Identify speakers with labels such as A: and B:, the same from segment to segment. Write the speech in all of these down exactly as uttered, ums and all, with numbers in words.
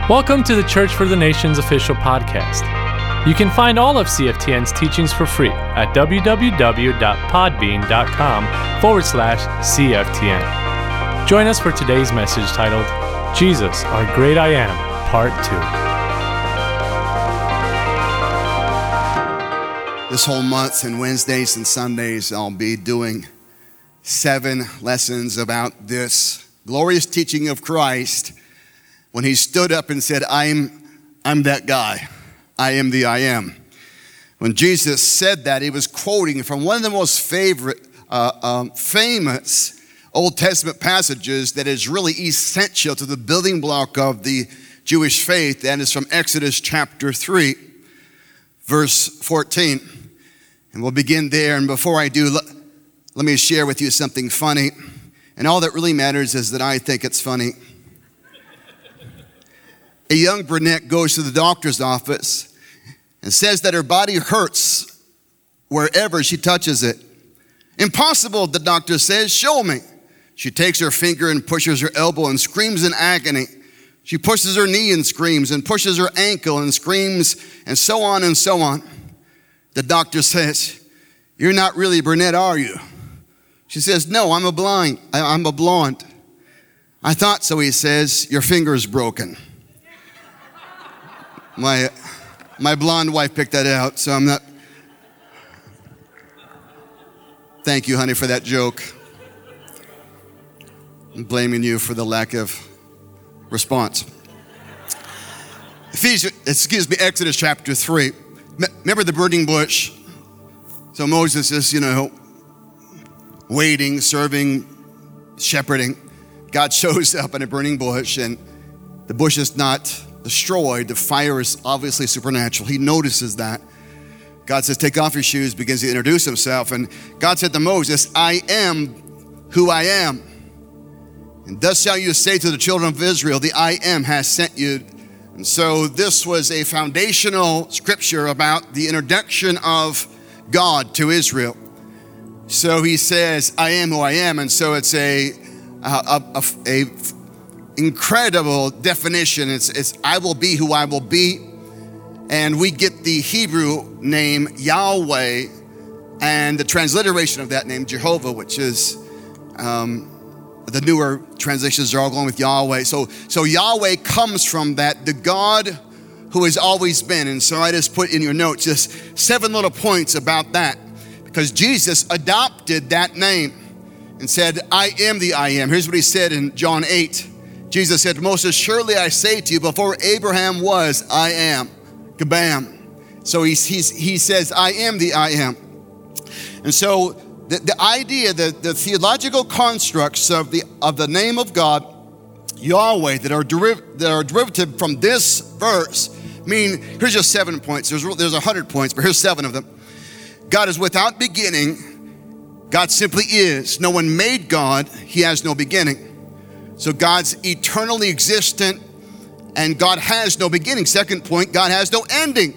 A: Welcome to the Church for the Nations official podcast. You can find all of C F T N's teachings for free at www.podbean.com forward slash CFTN. Join us for today's message titled, Jesus, Our Great I Am, Part two.
B: This whole month and Wednesdays and Sundays, I'll be doing seven lessons about this glorious teaching of Christ when he stood up and said, I'm, I'm that guy. I am the I am. When Jesus said that, he was quoting from one of the most favorite, uh, um, famous Old Testament passages that is really essential to the building block of the Jewish faith, and is from Exodus chapter three, verse fourteen. And we'll begin there. And before I do, let, let me share with you something funny. And all that really matters is that I think it's funny. A young brunette goes to the doctor's office and says that her body hurts wherever she touches it. Impossible, the doctor says, show me. She takes her finger and pushes her elbow and screams in agony. She pushes her knee and screams, and pushes her ankle and screams, and so on and so on. The doctor says, you're not really brunette, are you? She says, no, I'm a blind. I, I'm a blonde. I thought so, he says, your finger is broken. My my blonde wife picked that out, so I'm not. Thank you, honey, for that joke. I'm blaming you for the lack of response. Ephesians, excuse me, Exodus chapter three. Remember the burning bush? So Moses is, you know, waiting, serving, shepherding. God shows up in a burning bush, and the bush is not destroyed. The fire is obviously supernatural. He notices that. God says, take off your shoes, begins to introduce himself. And God said to Moses, I am who I am. And thus shall you say to the children of Israel, the I am has sent you. And so this was a foundational scripture about the introduction of God to Israel. So he says, I am who I am. And so it's a, a, a, a incredible definition. It's, it's I will be who I will be. And we get the Hebrew name Yahweh and the transliteration of that name Jehovah, which is um, the newer translations are all going with Yahweh. So, so Yahweh comes from that, the God who has always been. And so I just put in your notes just seven little points about that, because Jesus adopted that name and said, I am the I am. Here's what he said in John eight. Jesus said, most assuredly I say to you, before Abraham was, I am. Kabam. So he's, he's, he says, I am the I am. And so the, the idea, the, the theological constructs of the of the name of God, Yahweh, that are, deriv- that are derivative from this verse, mean, here's just seven points. There's, there's a hundred points, but here's seven of them. God is without beginning. God simply is. No one made God. He has no beginning. So God's eternally existent, and God has no beginning. Second point, God has no ending.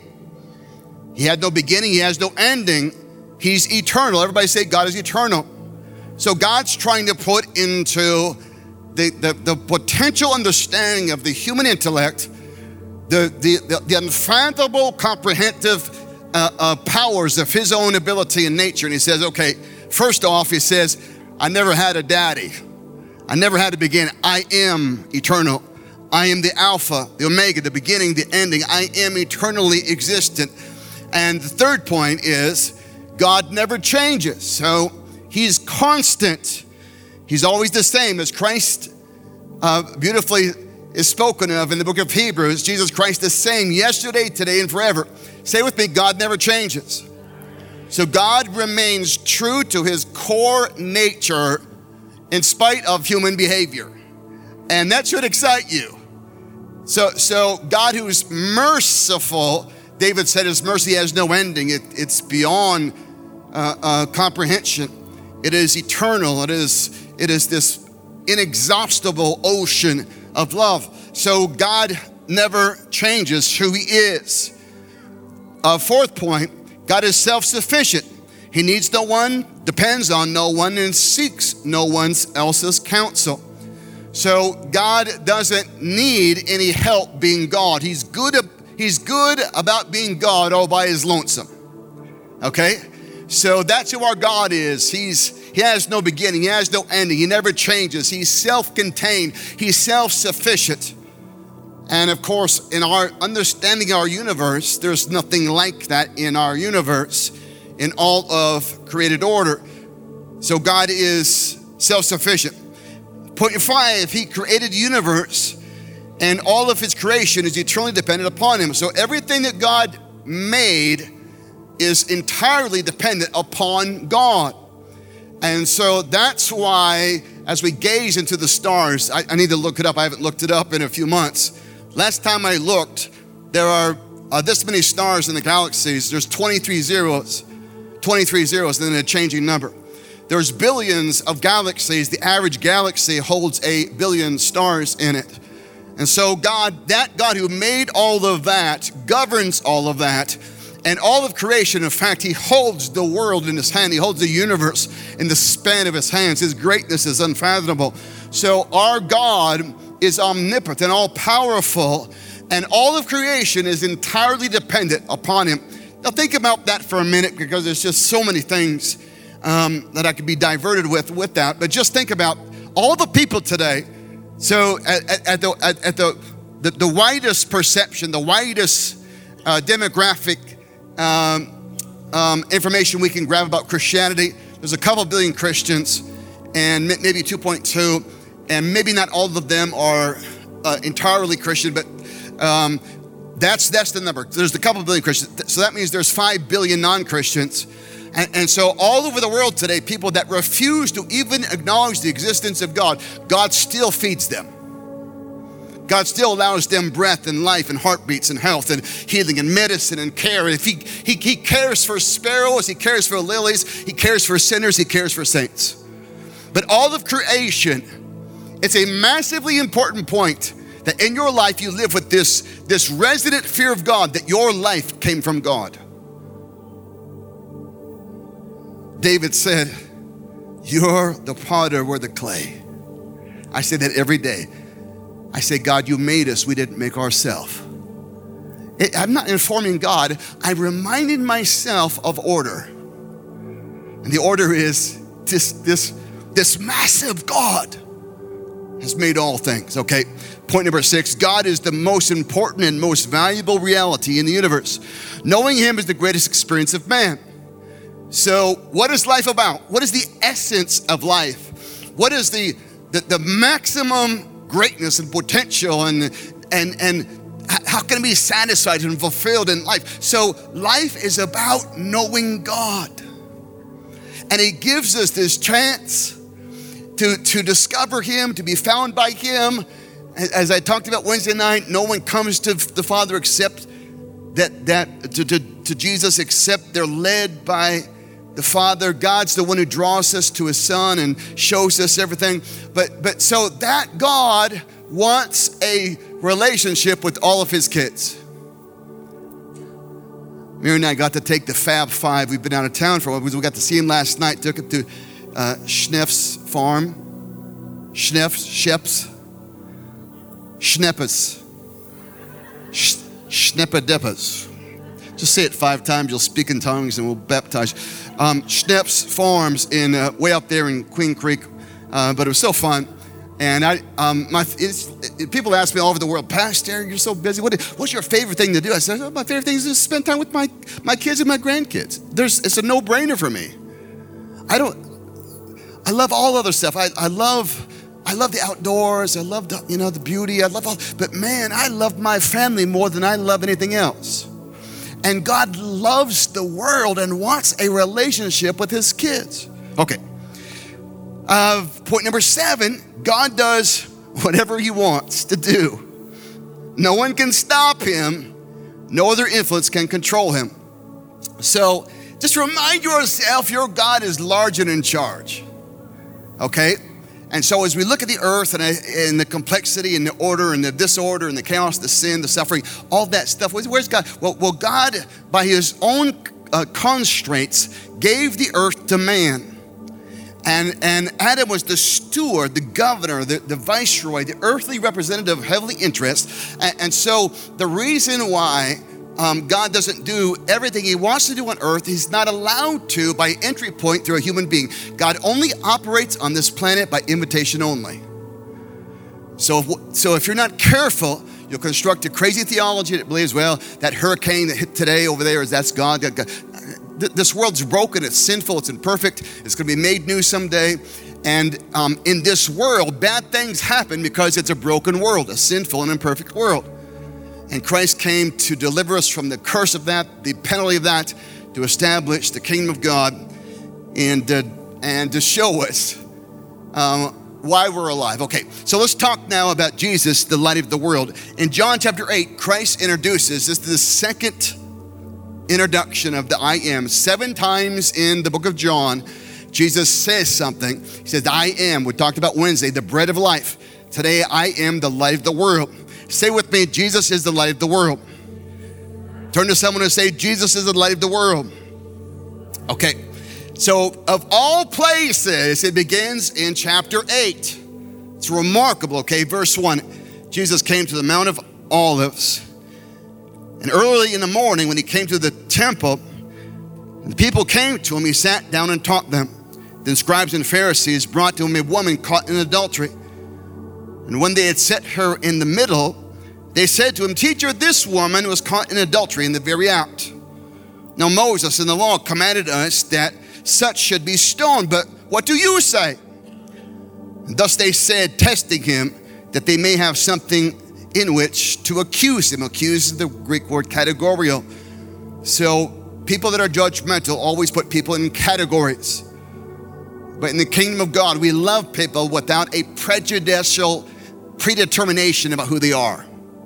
B: He had no beginning, he has no ending. He's eternal. Everybody say God is eternal. So God's trying to put into the, the, the potential understanding of the human intellect, the, the, the, the unfathomable, comprehensive uh, uh, powers of his own ability and nature. And he says, okay, first off, he says, I never had a daddy. I never had to begin. I am eternal. I am the Alpha, the Omega, the beginning, the ending. I am eternally existent. And the third point is God never changes. So he's constant. He's always the same. As Christ uh, beautifully is spoken of in the book of Hebrews, Jesus Christ the same yesterday, today, and forever. Say with me, God never changes. So God remains true to his core nature in spite of human behavior. And that should excite you. So, so God who's merciful, David said his mercy has no ending. It, it's beyond uh, uh, comprehension. It is eternal. It is, it is this inexhaustible ocean of love. So God never changes who he is. Uh, fourth point, God is self-sufficient. He needs no one, depends on no one, and seeks no one else's counsel. So God doesn't need any help being God. He's good, he's good about being God all by his lonesome. Okay? So that's who our God is. He's He has no beginning. He has no ending. He never changes. He's self-contained. He's self-sufficient. And of course, in our understanding our universe, there's nothing like that in our universe, in all of created order. So God is self-sufficient. Point five, he created the universe, and all of his creation is eternally dependent upon him. So everything that God made is entirely dependent upon God. And so that's why, as we gaze into the stars, I, I need to look it up. I haven't looked it up in a few months. Last time I looked, there are uh, this many stars in the galaxies. There's twenty-three zeros, twenty-three zeros, and then a changing number. There's billions of galaxies. The average galaxy holds a billion stars in it. And so God, that God who made all of that, governs all of that, and all of creation. In fact, he holds the world in his hand. He holds the universe in the span of his hands. His greatness is unfathomable. So our God is omnipotent, all powerful, and all of creation is entirely dependent upon him. Now think about that for a minute, because there's just so many things um, that I could be diverted with with that. But just think about all the people today. So at, at, at, the, at, at the, the the widest perception, the widest uh, demographic um, um, information we can grab about Christianity, there's a couple billion Christians, and maybe two point two, and maybe not all of them are uh, entirely Christian, but um, that's that's the number. There's a couple billion Christians, so that means there's five billion non-Christians. And, and so all over the world today, people that refuse to even acknowledge the existence of God, God still feeds them. God still allows them breath and life and heartbeats and health and healing and medicine and care. And if he, he, he cares for sparrows, he cares for lilies, he cares for sinners, he cares for saints. But all of creation, it's a massively important point that in your life you live with this, this resident fear of God, that your life came from God. David said, you're the potter, we're the clay. I say that every day. I say, God, you made us, we didn't make ourselves. I'm not informing God, I'm reminding myself of order. And the order is this, this, this massive God has made all things, okay? Point number six, God is the most important and most valuable reality in the universe. Knowing him is the greatest experience of man. So what is life about? What is the essence of life? What is the, the, the maximum greatness and potential, and, and, and how can it be satisfied and fulfilled in life? So life is about knowing God. And he gives us this chance to, to discover him, to be found by him. As I talked about Wednesday night, no one comes to the Father except that, that to, to, to Jesus, except they're led by the Father. God's the one who draws us to his Son and shows us everything. But but so that God wants a relationship with all of his kids. Mary and I got to take the Fab Five. We've been out of town for a while. We got to see him last night. Took him to uh, Schneff's farm. Schneff's, Sheps, Schneppes, Schneppadeppes. Just say it five times, you'll speak in tongues and we'll baptize. Um, Schnepp's Farms in uh, way up there in Queen Creek, uh, but it was so fun. And I, um, my, it's, it, people ask me all over the world, Pastor, you're so busy. What, what's your favorite thing to do? I said, oh, my favorite thing is to spend time with my, my kids and my grandkids. There's, it's a no-brainer for me. I don't, I love all other stuff. I, I love, I love the outdoors. I love the, you know, the beauty. I love all, but man, I love my family more than I love anything else. And God loves the world and wants a relationship with his kids. Okay. Uh, point number seven, God does whatever he wants to do. No one can stop him. No other influence can control him. So just remind yourself your God is large and in charge. Okay? And so as we look at the earth and, and the complexity and the order and the disorder and the chaos, the sin, the suffering, all that stuff, where's God? Well, well God, by his own uh, constraints, gave the earth to man. And, and Adam was the steward, the governor, the, the viceroy, the earthly representative of heavenly interests. And, and so the reason why um, God doesn't do everything he wants to do on earth, he's not allowed to by entry point through a human being. God only operates on this planet by invitation only. So if, so if you're not careful, you'll construct a crazy theology that believes, well, that hurricane that hit today over there, is that's God. God, God. This world's broken, it's sinful, it's imperfect, it's going to be made new someday. And um, in this world, bad things happen because it's a broken world, a sinful and imperfect world. And Christ came to deliver us from the curse of that, the penalty of that, to establish the kingdom of God and, uh, and to show us um, why we're alive. Okay, so let's talk now about Jesus, the light of the world. In John chapter eight, Christ introduces, this is the second introduction of the I am. Seven times in the book of John, Jesus says something. He says, I am, we talked about Wednesday, the bread of life. Today, I am the light of the world. Say with me, Jesus is the light of the world. Turn to someone and say, Jesus is the light of the world. Okay, so of all places, it begins in chapter eight. It's remarkable, okay? Verse one, Jesus came to the Mount of Olives. And early in the morning, when he came to the temple, and the people came to him, he sat down and taught them. Then scribes and Pharisees brought to him a woman caught in adultery. And when they had set her in the middle, they said to him, Teacher, this woman was caught in adultery in the very act. Now Moses in the law commanded us that such should be stoned, but what do you say? And thus they said, testing him, that they may have something in which to accuse him. Accuse is the Greek word categorial. So people that are judgmental always put people in categories. But in the kingdom of God, we love people without a prejudicial predetermination about who they are.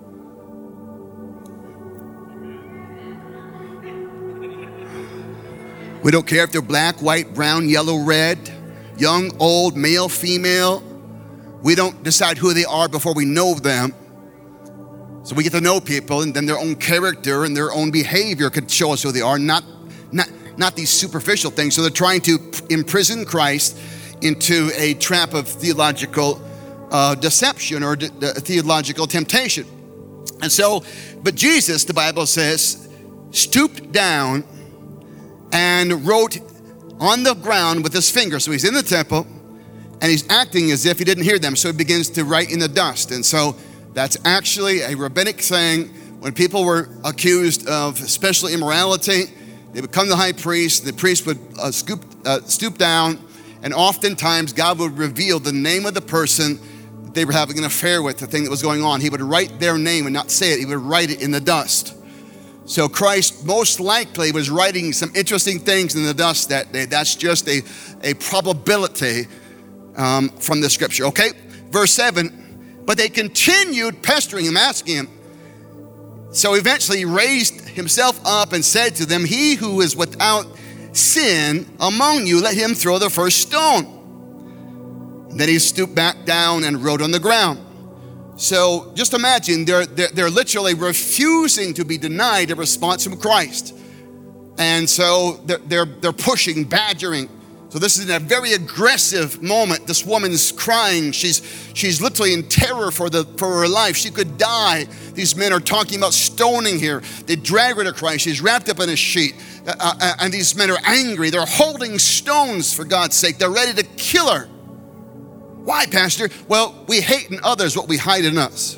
B: We don't care if they're black, white, brown, yellow, red, young, old, male, female. We don't decide who they are before we know them. So we get to know people, and then their own character and their own behavior could show us who they are, not, not, not these superficial things. So they're trying to imprison Christ into a trap of theological uh, deception or de- de- theological temptation. And so, but Jesus, the Bible says, stooped down and wrote on the ground with his finger. So he's in the temple, and he's acting as if he didn't hear them. So he begins to write in the dust. And so that's actually a rabbinic thing. When people were accused of special immorality, they would come to the high priest. The priest would uh, scoop, uh, stoop down, and oftentimes God would reveal the name of the person that they were having an affair with, the thing that was going on. He would write their name and not say it. He would write it in the dust. So Christ most likely was writing some interesting things in the dust that day. That's just a, a probability um, from the scripture. Okay, verse seven. But they continued pestering him, asking him. So eventually he raised himself up and said to them, He who is without sin among you, let him throw the first stone. And then he stooped back down and wrote on the ground. So just imagine, they're, they're, they're literally refusing to be denied a response from Christ. And so they're, they're, they're pushing, badgering. So this is a very aggressive moment. This woman's crying. She's she's literally in terror for the for her life. She could die. These men are talking about stoning her. They drag her to Christ. She's wrapped up in a sheet. Uh, uh, and these men are angry. They're holding stones for God's sake. They're ready to kill her. Why, Pastor? Well, we hate in others what we hide in us.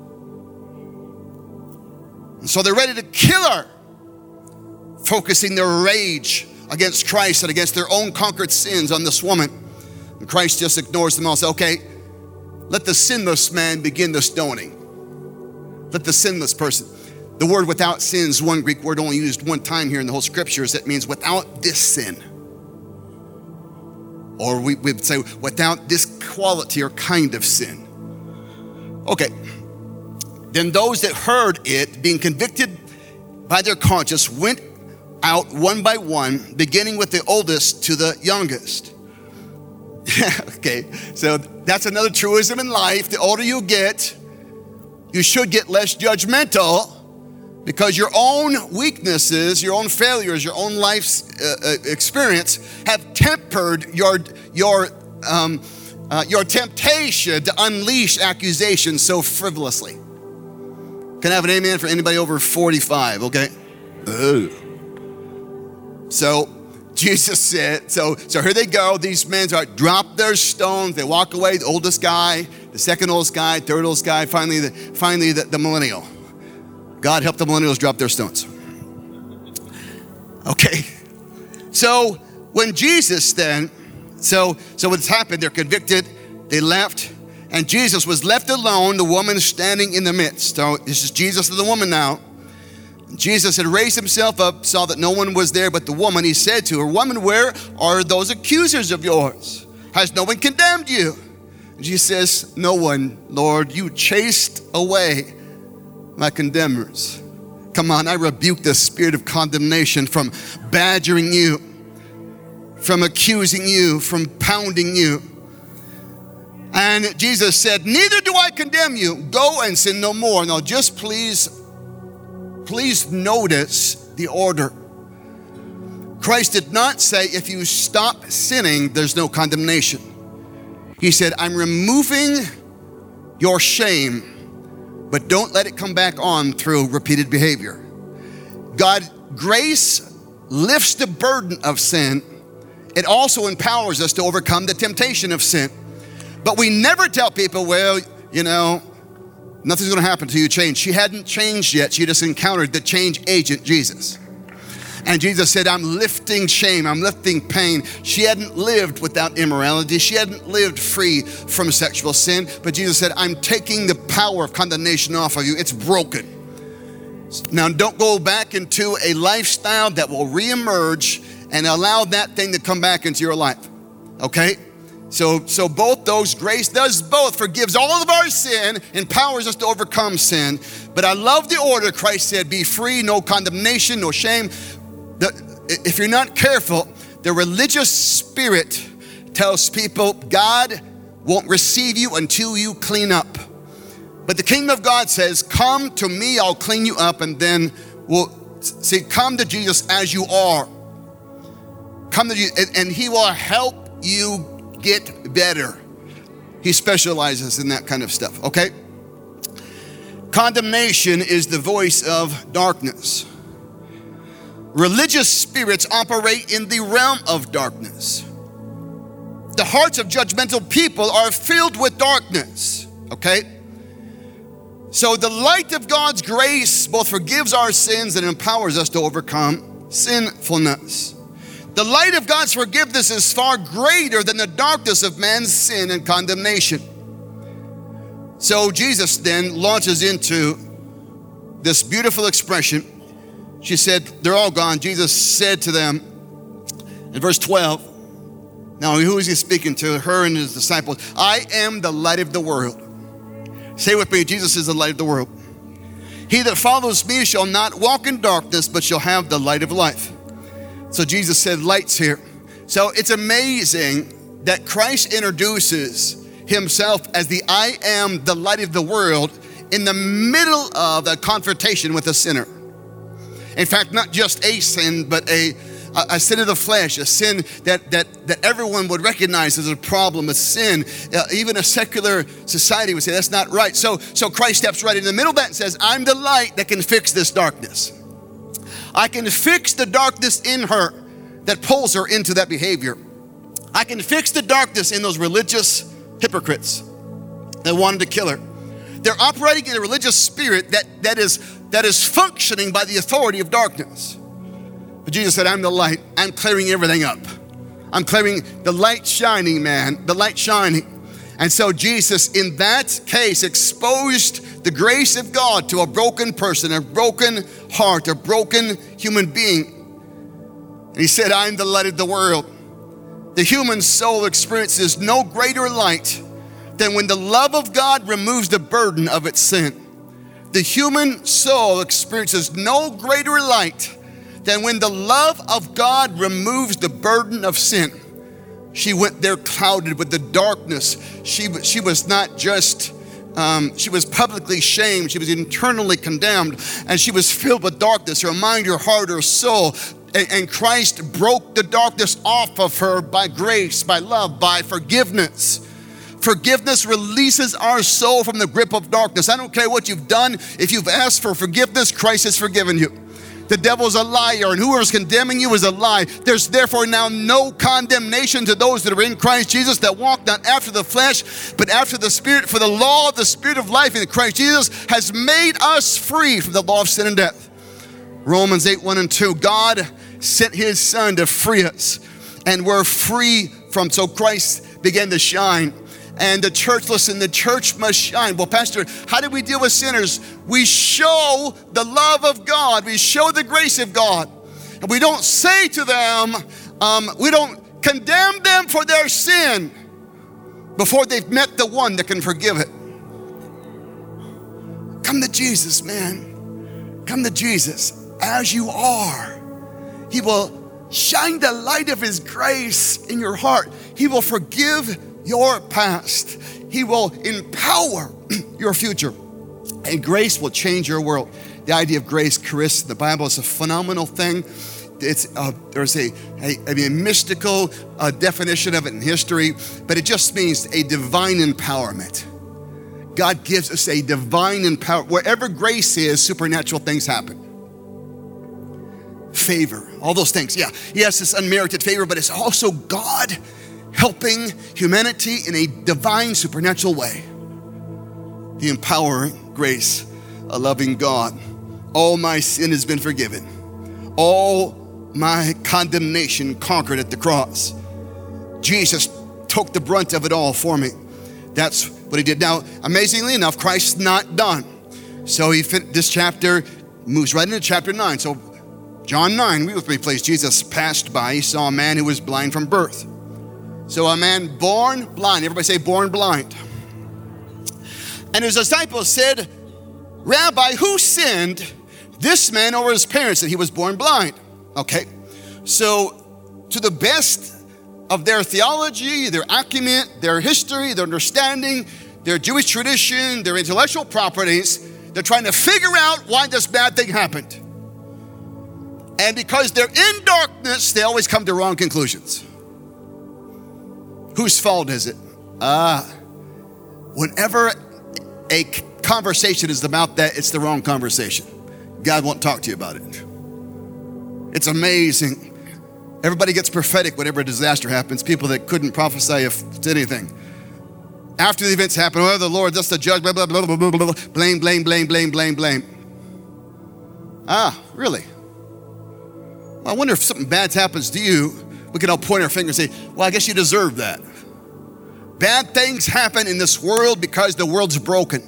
B: And so they're ready to kill her, focusing their rage against Christ and against their own conquered sins on this woman. And Christ just ignores them all and says, okay, let the sinless man begin the stoning. Let the sinless person. The word without sin is one Greek word only used one time here in the whole scriptures. That means without this sin. Or we would say without this quality or kind of sin. Okay. Then those that heard it, being convicted by their conscience, went out one by one, beginning with the oldest to the youngest. Okay, so that's another truism in life. The older you get, you should get less judgmental Because your own weaknesses, your own failures, your own life's uh, experience have tempered your, your, um, uh, your temptation to unleash accusations so frivolously. Can I have an amen for anybody over forty-five, okay? Ooh. So Jesus said, so, so here they go. These men are drop their stones. They walk away, the oldest guy, the second oldest guy, third oldest guy, finally the, finally the, the millennial. God help the millennials drop their stones. Okay. So when Jesus then, so, so what's happened, they're convicted, they left, and Jesus was left alone, the woman standing in the midst. So this is Jesus and the woman now. Jesus had raised himself up, saw that no one was there but the woman. He said to her, "Woman, where are those accusers of yours? Has no one condemned you?" And she says, "No one, Lord. You chased away my condemners." Come on, I rebuke the spirit of condemnation from badgering you, from accusing you, from pounding you. And Jesus said, "Neither do I condemn you. Go and sin no more." Now just please, please notice the order. Christ did not say if you stop sinning, there's no condemnation. He said, I'm removing your shame, but don't let it come back on through repeated behavior. God, grace lifts the burden of sin. It also empowers us to overcome the temptation of sin. But we never tell people, well, you know, nothing's gonna happen till you change. She hadn't changed yet. She just encountered the change agent, Jesus. And Jesus said, I'm lifting shame, I'm lifting pain. She hadn't lived without immorality. She hadn't lived free from sexual sin. But Jesus said, I'm taking the power of condemnation off of you. It's broken. Now don't go back into a lifestyle that will reemerge and allow that thing to come back into your life, okay? So, so both those, grace does both, forgives all of our sin, empowers us to overcome sin. But I love the order. Christ said, be free, no condemnation, no shame. The, if you're not careful, the religious spirit tells people God won't receive you until you clean up. But the kingdom of God says, come to me, I'll clean you up, and then we'll, see, come to Jesus as you are. Come to Jesus, and, and he will help you get better. He specializes in that kind of stuff, okay? Condemnation is the voice of darkness. Religious spirits operate in the realm of darkness. The hearts of judgmental people are filled with darkness, okay? So the light of God's grace both forgives our sins and empowers us to overcome sinfulness. The light of God's forgiveness is far greater than the darkness of man's sin and condemnation. So Jesus then launches into this beautiful expression. She said, they're all gone. Jesus said to them in verse twelve, now who is he speaking to? Her and his disciples. I am the light of the world. Say with me, Jesus is the light of the world. He that follows me shall not walk in darkness, but shall have the light of life. So Jesus said, light's here. So it's amazing that Christ introduces himself as the I am the light of the world in the middle of a confrontation with a sinner. In fact, not just a sin, but a, a sin of the flesh, a sin that, that, that everyone would recognize as a problem, a sin. Uh, even a secular society would say that's not right. So, so Christ steps right in the middle of that and says, I'm the light that can fix this darkness. I can fix the darkness in her that pulls her into that behavior. I can fix the darkness in those religious hypocrites that wanted to kill her. They're operating in a religious spirit that, that, is, that is functioning by the authority of darkness. But Jesus said, I'm the light. I'm clearing everything up. I'm clearing the light shining, man, the light shining. And so Jesus, in that case, exposed the grace of God to a broken person, a broken heart, a broken human being. And he said, I'm the light of the world. The human soul experiences no greater light than when the love of God removes the burden of its sin. The human soul experiences no greater light than when the love of God removes the burden of sin. She went there clouded with the darkness. She, she was not just Um, she was publicly shamed. She was internally condemned, and she was filled with darkness, her mind, her heart, her soul. And, and Christ broke the darkness off of her by grace, by love, by forgiveness. Forgiveness releases our soul from the grip of darkness. I don't care what you've done. If you've asked for forgiveness, Christ has forgiven you. The devil's a liar, and whoever's condemning you is a lie. There's therefore now no condemnation to those that are in Christ Jesus, that walk not after the flesh, but after the Spirit. For the law of the Spirit of life in Christ Jesus has made us free from the law of sin and death. Romans eight, one and two, God sent his Son to free us, and we're free from, so Christ began to shine. And the church, listen, the church must shine. Well, Pastor, how do we deal with sinners? We show the love of God. We show the grace of God. And we don't say to them, um, we don't condemn them for their sin before they've met the one that can forgive it. Come to Jesus, man. Come to Jesus as you are. He will shine the light of his grace in your heart. He will forgive your past. He will empower your future. And grace will change your world. The idea of grace, charis, the Bible is a phenomenal thing. It's uh, there's a, a, a mystical uh, definition of it in history, but it just means a divine empowerment. God gives us a divine empowerment. Wherever grace is, supernatural things happen. Favor, all those things. Yeah, yes, it's unmerited favor, but it's also God helping humanity in a divine, supernatural way. The empowering grace, a loving God. All my sin has been forgiven. All my condemnation conquered at the cross. Jesus took the brunt of it all for me. That's what he did. Now, amazingly enough, Christ's not done. So he fin- this chapter moves right into chapter nine. So John nine, read with me, please. Jesus passed by. He saw a man who was blind from birth. So a man born blind. Everybody say born blind. And his disciples said, Rabbi, who sinned, this man or his parents, that he was born blind? Okay. So to the best of their theology, their acumen, their history, their understanding, their Jewish tradition, their intellectual properties, they're trying to figure out why this bad thing happened. And because they're in darkness, they always come to wrong conclusions. Whose fault is it? Ah, uh, whenever a conversation is about that, it's the wrong conversation. God won't talk to you about it. It's amazing. Everybody gets prophetic whenever a disaster happens. People that couldn't prophesy if anything. After the events happen, oh, the Lord, that's the judge, blah, blah, blah, blah, blah, blah, blame, blame, blame, blame, blame, blame. Ah, really? I wonder if something bad happens to you, we can all point our finger and say, well, I guess you deserve that. Bad things happen in this world because the world's broken.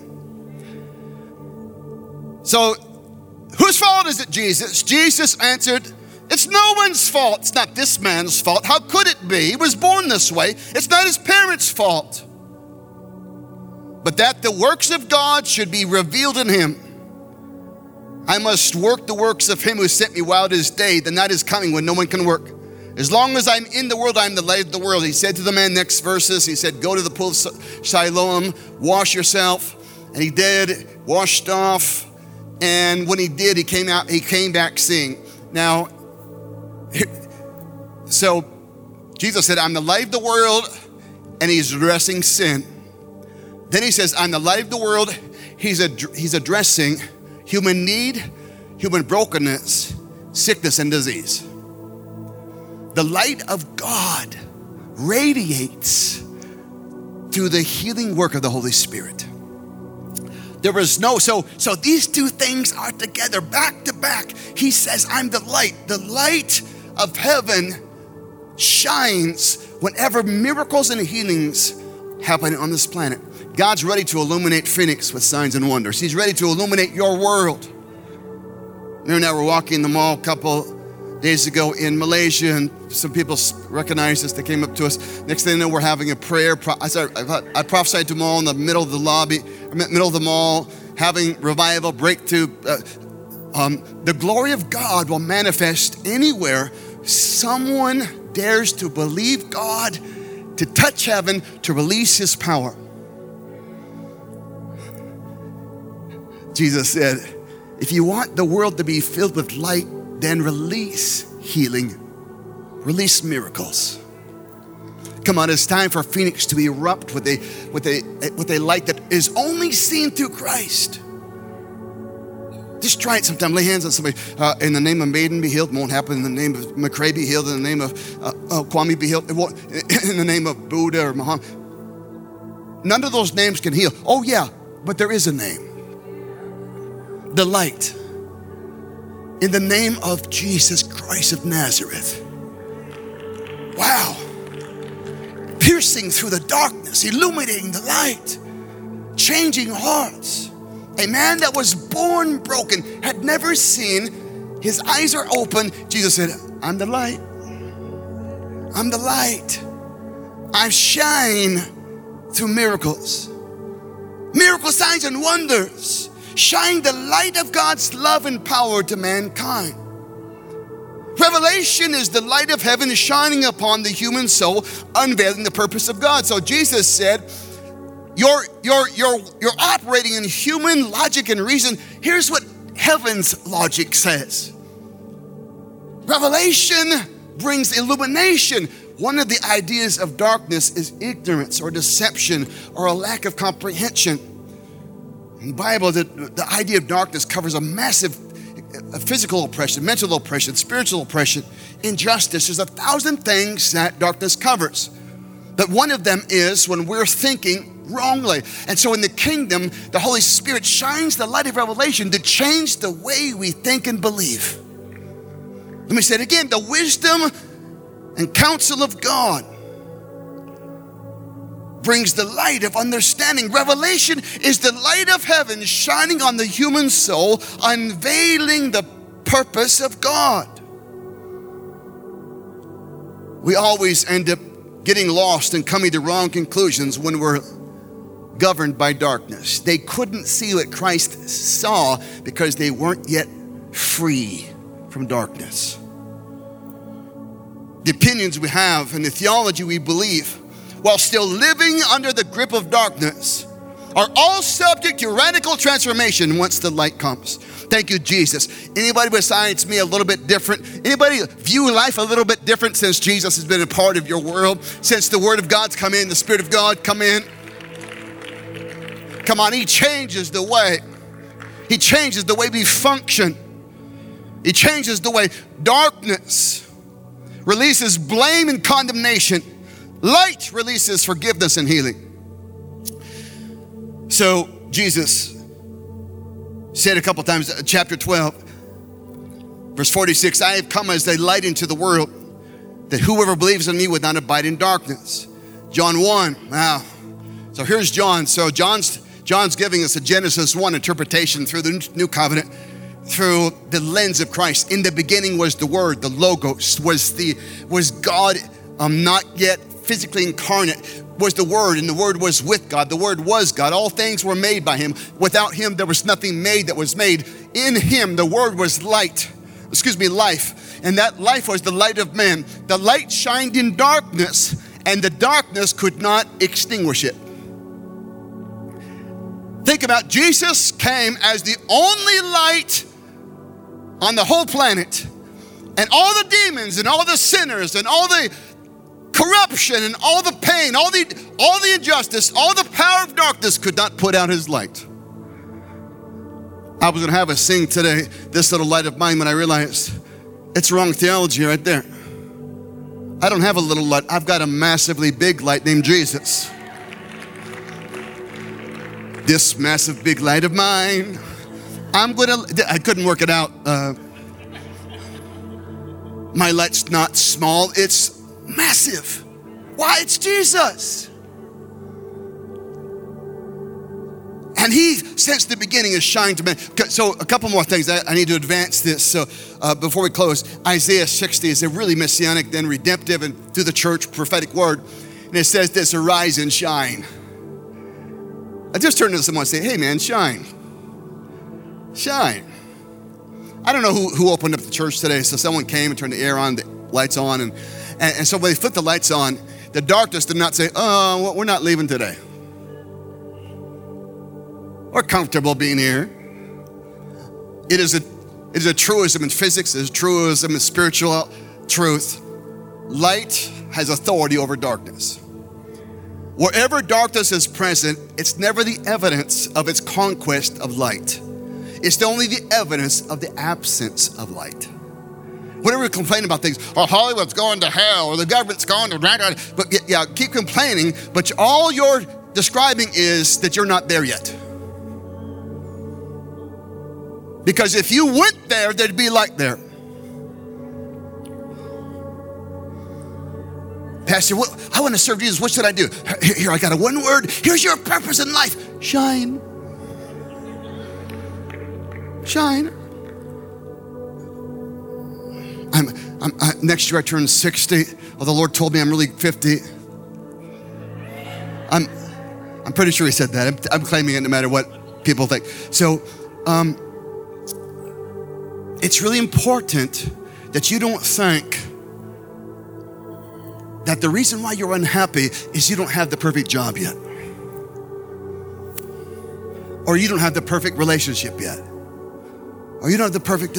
B: So, whose fault is it, Jesus? Jesus answered, it's no one's fault. It's not this man's fault. How could it be? He was born this way. It's not his parents' fault. But that the works of God should be revealed in him. I must work the works of him who sent me while it is day. The night is coming when no one can work. As long as I'm in the world, I'm the light of the world. He said to the man, next verses, he said, go to the pool of Siloam, wash yourself. And he did, washed off. And when he did, he came out, he came back seeing. Now, so Jesus said, I'm the light of the world, and he's addressing sin. Then he says, I'm the light of the world. He's, ad- he's addressing human need, human brokenness, sickness, and disease. The light of God radiates through the healing work of the Holy Spirit. There was no, so, so these two things are together, back to back. He says, I'm the light. The light of heaven shines whenever miracles and healings happen on this planet. God's ready to illuminate Phoenix with signs and wonders. He's ready to illuminate your world. You know, now we're walking the mall a couple days ago in Malaysia, and some people recognized us. They came up to us. Next thing you know, we're having a prayer. I, started, I prophesied to them all in the middle of the lobby, middle of the mall, having revival, breakthrough. Uh, um, the glory of God will manifest anywhere someone dares to believe God, to touch heaven, to release his power. Jesus said, if you want the world to be filled with light, then release healing, release miracles. Come on, it's time for Phoenix to erupt with a, with a, with a light that is only seen through Christ. Just try it sometime. Lay hands on somebody. Uh, in the name of Maiden, be healed. It won't happen. In the name of McCrae, be healed. In the name of uh, uh, Kwame, be healed. It won't. In the name of Buddha or Muhammad. None of those names can heal. Oh yeah, but there is a name. The light. In the name of Jesus Christ of Nazareth. Wow. Piercing through the darkness, illuminating the light, changing hearts. A man that was born broken, had never seen, his eyes are open. Jesus said, I'm the light. I'm the light. I shine through miracles. Miracle signs and wonders. Shine the light of God's love and power to mankind. Revelation is the light of heaven shining upon the human soul, unveiling the purpose of God. So Jesus said, you're, you're, you're, you're operating in human logic and reason. Here's what heaven's logic says. Revelation brings illumination. One of the ideas of darkness is ignorance or deception or a lack of comprehension. In the Bible, the, the idea of darkness covers a massive physical oppression, mental oppression, spiritual oppression, injustice. There's a thousand things that darkness covers. But one of them is when we're thinking wrongly. And so in the kingdom, the Holy Spirit shines the light of revelation to change the way we think and believe. Let me say it again. The wisdom and counsel of God brings the light of understanding. Revelation is the light of heaven shining on the human soul, unveiling the purpose of God. We always end up getting lost and coming to wrong conclusions when we're governed by darkness. They couldn't see what Christ saw because they weren't yet free from darkness. The opinions we have and the theology we believe, while still living under the grip of darkness, are all subject to radical transformation once the light comes. Thank you, Jesus. Anybody besides me a little bit different? Anybody view life a little bit different since Jesus has been a part of your world? Since the Word of God's come in, the Spirit of God come in? Come on, He changes the way. He changes the way we function. He changes the way darkness releases blame and condemnation. Light releases forgiveness and healing. So Jesus said a couple times, chapter twelve, verse forty-six, I have come as a light into the world, that whoever believes in me would not abide in darkness. John one, wow. So here's John. So John's John's giving us a Genesis one interpretation through the new covenant, through the lens of Christ. In the beginning was the Word, the Logos, was the was God, um, not yet physically incarnate, was the Word, and the Word was with God. The Word was God. All things were made by Him. Without Him, there was nothing made that was made. In Him, the Word was light, excuse me, life. And that life was the light of man. The light shined in darkness, and the darkness could not extinguish it. Think about, Jesus came as the only light on the whole planet. And all the demons and all the sinners and all the corruption and all the pain, all the all the injustice, all the power of darkness could not put out His light. I was going to have us sing today, This Little Light of Mine, when I realized it's wrong theology right there. I don't have a little light. I've got a massively big light named Jesus. This massive big light of mine, I'm going to, I couldn't work it out. Uh, my light's not small, it's massive. Why? It's Jesus. And He, since the beginning, has shined to men. So a couple more things. I, I need to advance this. So uh, before we close, Isaiah sixty is a really messianic, then redemptive, and through the church, prophetic word. And it says this, arise and shine. I just turned to someone and say, hey man, shine. Shine. I don't know who, who opened up the church today. So someone came and turned the air on, the lights on. And, and, and so when they flipped the lights on, the darkness did not say, oh, well, we're not leaving today. We're comfortable being here. It is a, it is a truism in physics, it is a truism in spiritual truth. Light has authority over darkness. Wherever darkness is present, it's never the evidence of its conquest of light. It's only the evidence of the absence of light. Whenever we complain about things, oh, Hollywood's going to hell, or the government's going to, but yeah, keep complaining, but all you're describing is that you're not there yet. Because if you went there, there'd be light there. Pastor, what, I want to serve Jesus. What should I do? Here, here, I got a one word. Here's your purpose in life. Shine. Shine. I'm, I'm, I, next year I turn sixty. Oh, the Lord told me I'm really fifty. I'm, I'm pretty sure he said that. I'm, I'm claiming it no matter what people think. So, um, it's really important that you don't think that the reason why you're unhappy is you don't have the perfect job yet. Or you don't have the perfect relationship yet. Or you don't have the perfect...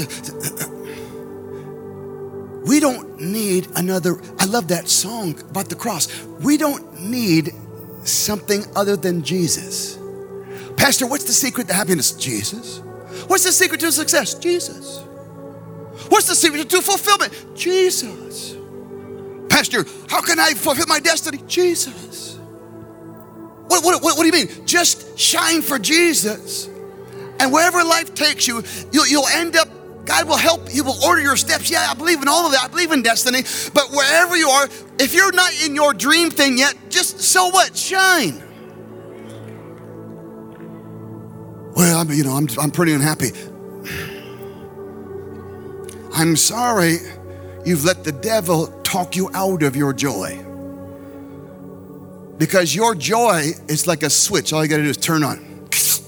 B: We don't need another... I love that song about the cross. We don't need something other than Jesus. Pastor, what's the secret to happiness? Jesus. What's the secret to success? Jesus. What's the secret to fulfillment? Jesus. Pastor, how can I fulfill my destiny? Jesus. What, what, what, what do you mean? Just shine for Jesus. And wherever life takes you, you'll, you'll end up, God will help, He will order your steps. Yeah, I believe in all of that. I believe in destiny. But wherever you are, if you're not in your dream thing yet, just so what? Shine. Well, I'm, you know, I'm, I'm pretty unhappy. I'm sorry you've let the devil talk you out of your joy. Because your joy is like a switch. All you got to do is turn on.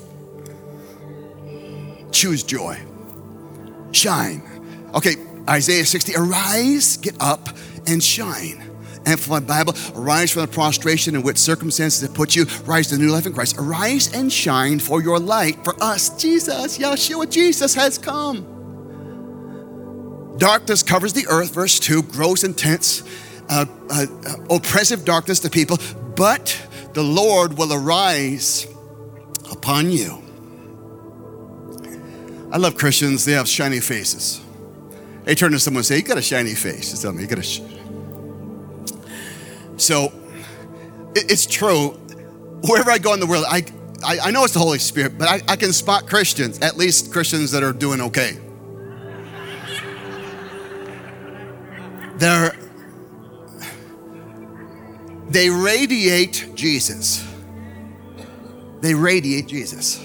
B: Choose joy. Shine. Okay, Isaiah sixty, arise, get up, and shine. Amplified Bible, arise from the prostration in which circumstances have put you. Rise to new life in Christ. Arise and shine, for your light, for us, Jesus, Yeshua, Jesus has come. Darkness covers the earth, verse two, gross, intense, uh, uh, uh, oppressive darkness to people, but the Lord will arise upon you. I love Christians, they have shiny faces. They turn to someone and say, you got a shiny face. Just tell me, you got a sh-. So, it, it's true, wherever I go in the world, I, I, I know it's the Holy Spirit, but I, I can spot Christians, at least Christians that are doing okay. They're, they radiate Jesus. They radiate Jesus.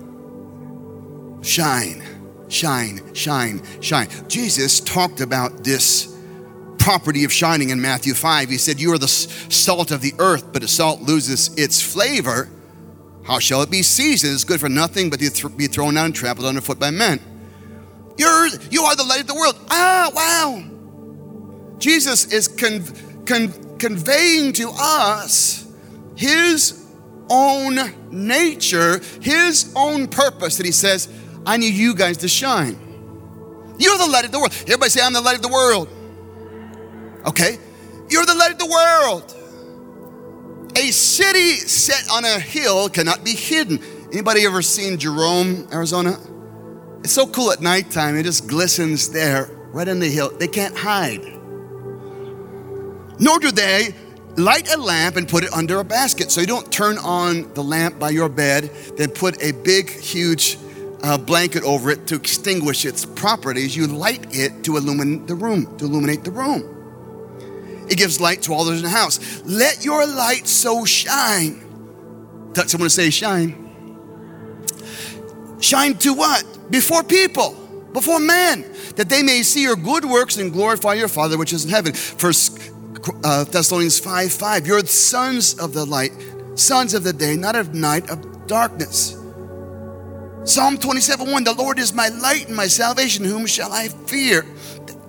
B: Shine, shine, shine, shine. Jesus talked about this property of shining in Matthew five. He said, you are the salt of the earth, but if salt loses its flavor, how shall it be seasoned? It's good for nothing but to be thrown out and trampled underfoot by men. You're, you are the light of the world. Ah, wow. Jesus is con, con, conveying to us His own nature, His own purpose, that He says, I need you guys to shine. You're the light of the world. Everybody say, I'm the light of the world. Okay? You're the light of the world. A city set on a hill cannot be hidden. Anybody ever seen Jerome, Arizona? It's so cool at nighttime. It just glistens there, right on the hill. They can't hide. Nor do they light a lamp and put it under a basket. So you don't turn on the lamp by your bed, then put a big, huge uh, blanket over it to extinguish its properties. You light it to illumine the room, to illuminate the room. It gives light to all those in the house. Let your light so shine. Touch someone to say shine. Shine to what? Before people, before man, that they may see your good works and glorify your Father which is in heaven. First Uh, Thessalonians five five, you're sons of the light, sons of the day, not of night, of darkness. Psalm twenty-seven one, the Lord is my light and my salvation, whom shall I fear?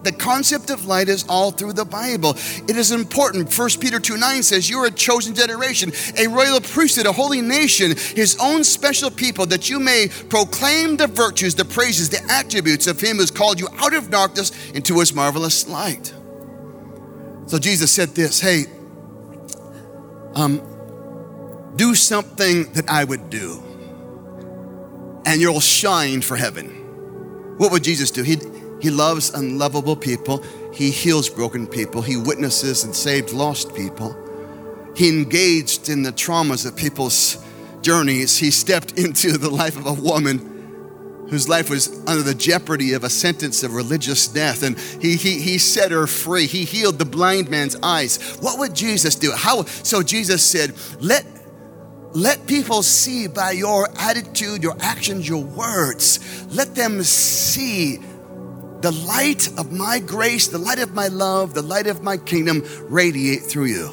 B: the concept of light is all through the Bible. It is important. First Peter two nine says, you are a chosen generation, a royal priesthood, a holy nation, his own special people, that you may proclaim the virtues, the praises, the attributes of him who's called you out of darkness into his marvelous light. So Jesus said this, hey, um, do something that I would do, and you'll shine for heaven. What would Jesus do? He he loves unlovable people. He heals broken people. He witnesses and saves lost people. He engaged in the traumas of people's journeys. He stepped into the life of a woman whose life was under the jeopardy of a sentence of religious death, and he he he set her free. He healed the blind man's eyes. What would Jesus do? How? So Jesus said, let Let people see by your attitude, your actions, your words. Let them see the light of my grace, the light of my love, the light of my kingdom radiate through you.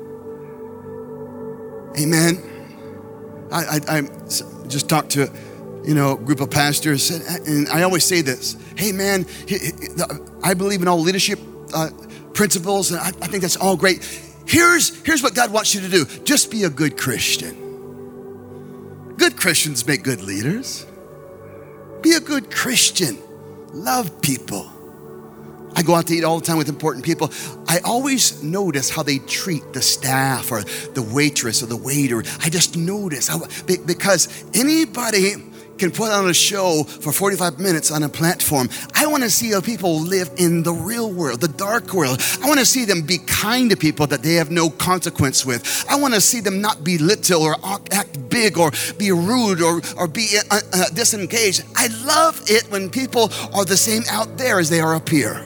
B: Amen. I, I, I just talked to, you know, a group of pastors, and I always say this. Hey, man, I believe in all leadership uh, principles, and I, I think that's all great. Here's, here's what God wants you to do. Just be a good Christian. Good Christians make good leaders. Be a good Christian. Love people. I go out to eat all the time with important people. I always notice how they treat the staff or the waitress or the waiter. I just notice how, because anybody can put on a show for forty-five minutes on a platform. I want to see how people live in the real world, the dark world. I want to see them be kind to people that they have no consequence with. I want to see them not belittle or act big or be rude or, or be uh, uh, disengaged. I love it when people are the same out there as they are up here.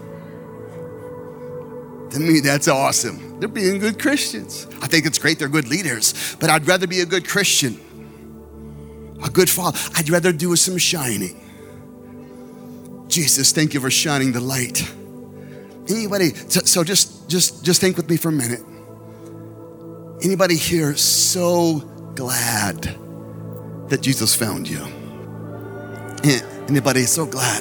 B: To me, that's awesome. They're being good Christians. I think it's great they're good leaders, but I'd rather be a good Christian. A good father. I'd rather do some shining. Jesus, thank you for shining the light. Anybody, so, so just, just, just think with me for a minute. Anybody here so glad that Jesus found you? Anybody so glad?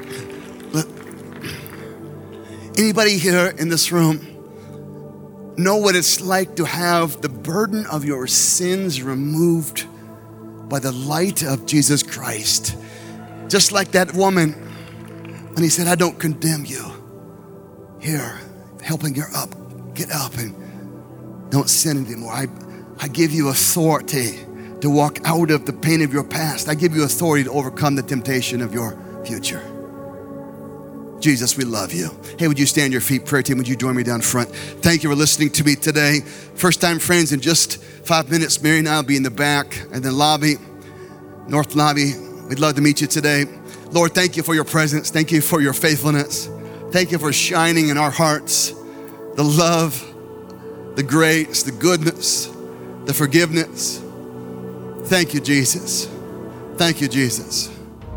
B: Anybody here in this room know what it's like to have the burden of your sins removed by the light of Jesus Christ? Just like that woman when he said, I don't condemn you. Here, helping her up, get up and don't sin anymore. I, I give you authority to walk out of the pain of your past. I give you authority to overcome the temptation of your future. Jesus, we love you. Hey, would you stand your feet? Prayer team, would you join me down front? Thank you for listening to me today. First time friends, in just five minutes, Mary and I will be in the back in the lobby, North Lobby. We'd love to meet you today. Lord, thank you for your presence. Thank you for your faithfulness. Thank you for shining in our hearts the love, the grace, the goodness, the forgiveness. Thank you, Jesus. Thank you, Jesus.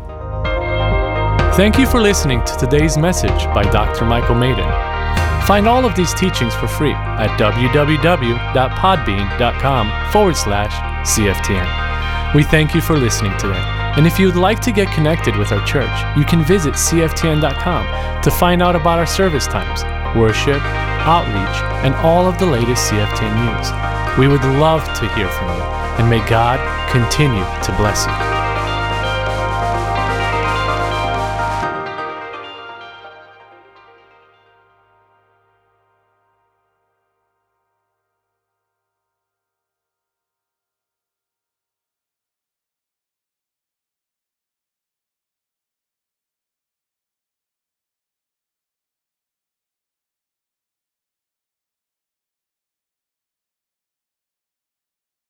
A: Thank you for listening to today's message by Doctor Michael Maiden. Find all of these teachings for free at www.podbean.com forward slash CFTN. We thank you for listening today. And if you would like to get connected with our church, you can visit C F T N dot com to find out about our service times, worship, outreach, and all of the latest C F T N news. We would love to hear from you, and may God continue to bless you.